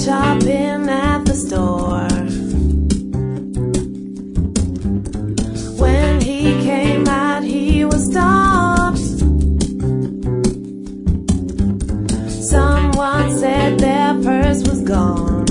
shopping at the store. When he came out, he was stopped. Someone said their purse was gone.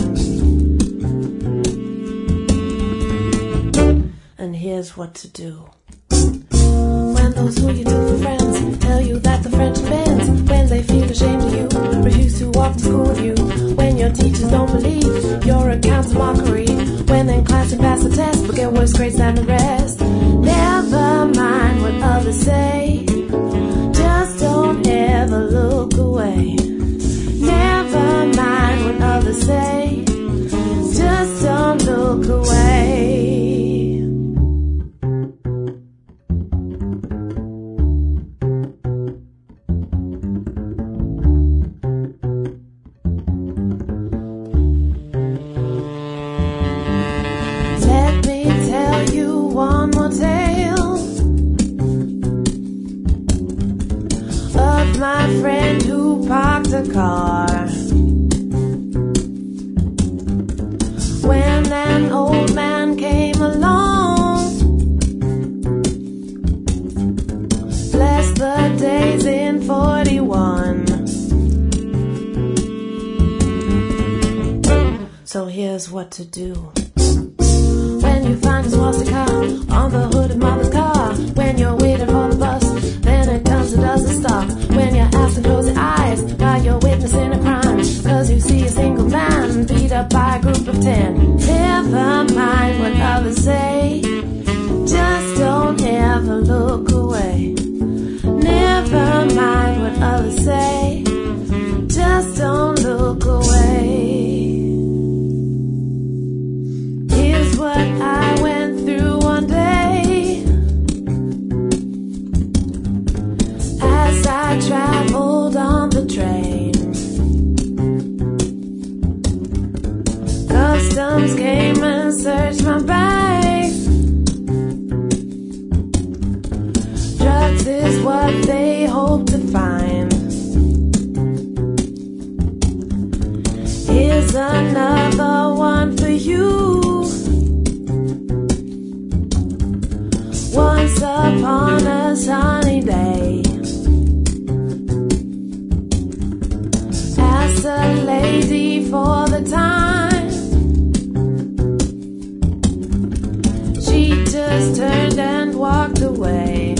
And here's what to do. When those who you took for friends tell you that the friendship ends, when they feel ashamed of you, refuse to walk to school with you, when your teachers don't believe your account's a mockery, when in class you pass the test but get worse grades than the rest. Never mind what others say, just don't ever look away. Never mind what others say, just don't look away. One more tale of my friend who parked a car when an old man came along. Bless the days in 41. So here's what to do. When you find a swastika on the hood of mama's car, when you're waiting for the bus, then it comes and doesn't stop. When you're asked to close your eyes while you're witnessing a crime, cause you see a single man beat up by a group of 10. Never mind what others say, just don't ever look away. Never mind what others say, just don't look away. What I went through one day as I traveled on the train. Customs came and searched my bag. Drugs is what they hope to find. Here's another one for you. Once upon a sunny day, asked a lady for the time. She just turned and walked away.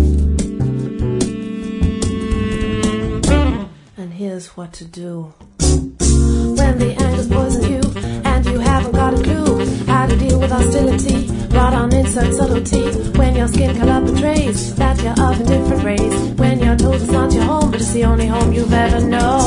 And here's what to do. When the anger's poison you and you haven't got a clue how to deal with hostility, brought on insert subtlety. When your skin color betrays that you're of a different race, when you're told it's not your home but it's the only home you've ever known.